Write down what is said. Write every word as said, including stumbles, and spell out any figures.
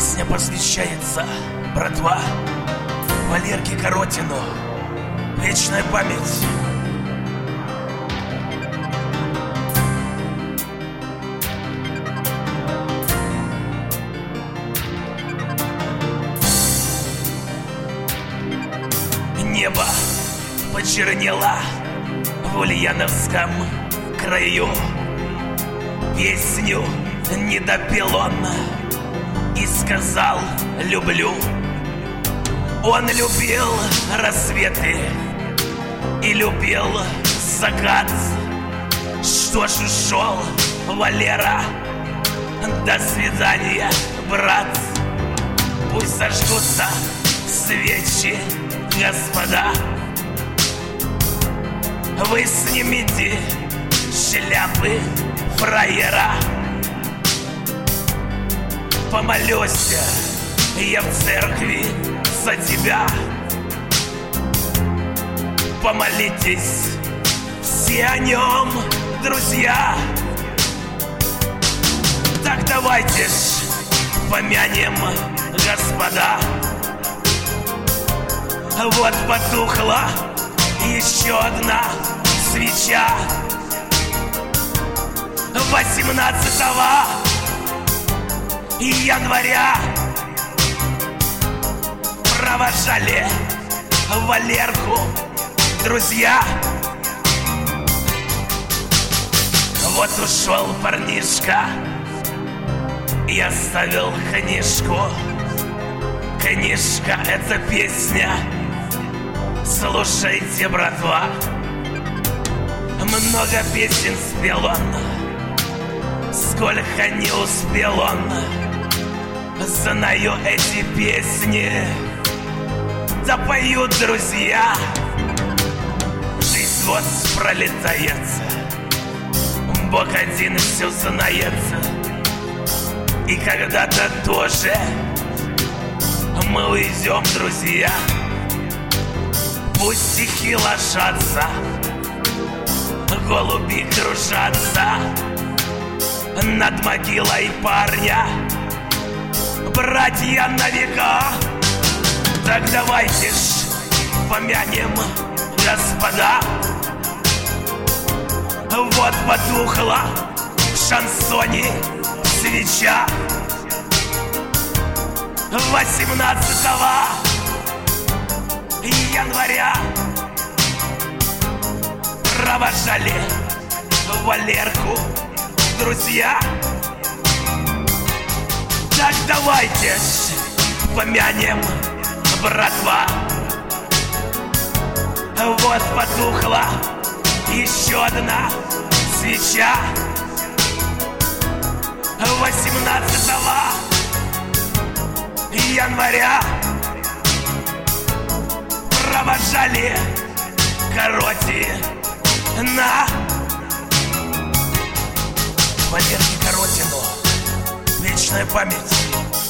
Песня посвящается, братва, Валерке Коротину. Вечная память. Небо почернело в Ульяновском краю. Песню не допел он и сказал «люблю». Он любил рассветы и любил закат. Что ж, ушел Валера, до свидания, брат. Пусть зажгутся свечи, господа. Вы снимите шляпы фраера. Помолюсь я в церкви за тебя. Помолитесь все о нем, друзья. Так давайте ж помянем, господа. Вот потухла еще одна свеча. восемнадцатого января провожали Валерку друзья. Вот ушел парнишка и оставил книжку. Книжка — это песня. Слушайте, братва, много песен спел он, сколько не успел он. Знаю эти песни, да поют друзья. Жизнь вот пролетает, Бог один все знает. И когда-то тоже мы уйдем, друзья. Пусть стихи ложатся, голуби кружатся над могилой парня. Братья на века, так давайте ж помянем, господа. Вот потухла в шансоне свеча. восемнадцатого января провожали Валерку друзья. Так давайте ж помянем, братва. Вот потухла еще одна свеча. восемнадцатого января провожали Коротина. Валерке Коротину вечная память.